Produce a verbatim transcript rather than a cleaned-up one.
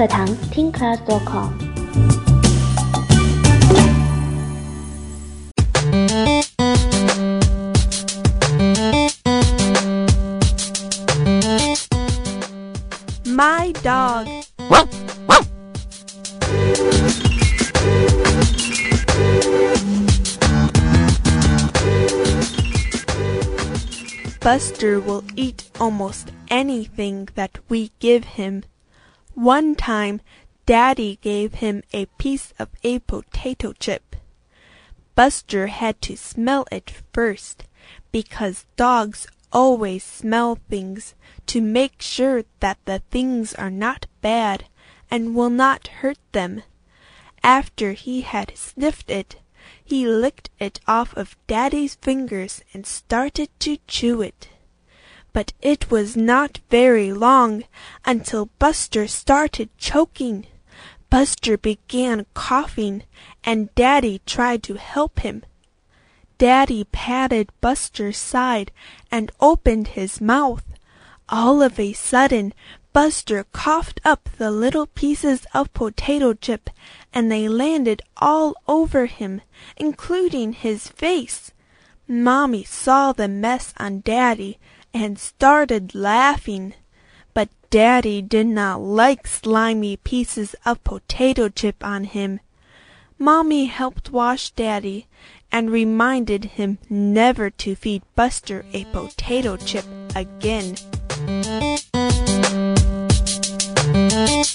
课堂 Teen Class 点 com。 My dog. Buster will eat almost anything that we give him. One time, Daddy gave him a piece of a potato chip. Buster had to smell it first, because dogs always smell things to make sure that the things are not bad and will not hurt them. After he had sniffed it, he licked it off of Daddy's fingers and started to chew it. But it was not very long until Buster started choking. Buster began coughing, and Daddy tried to help him. Daddy patted Buster's side and opened his mouth. All of a sudden, Buster coughed up the little pieces of potato chip, and they landed all over him, including his face. Mommy saw the mess on Daddy and started laughing. But Daddy did not like slimy pieces of potato chip on him. Mommy helped wash Daddy and reminded him never to feed Buster a potato chip again.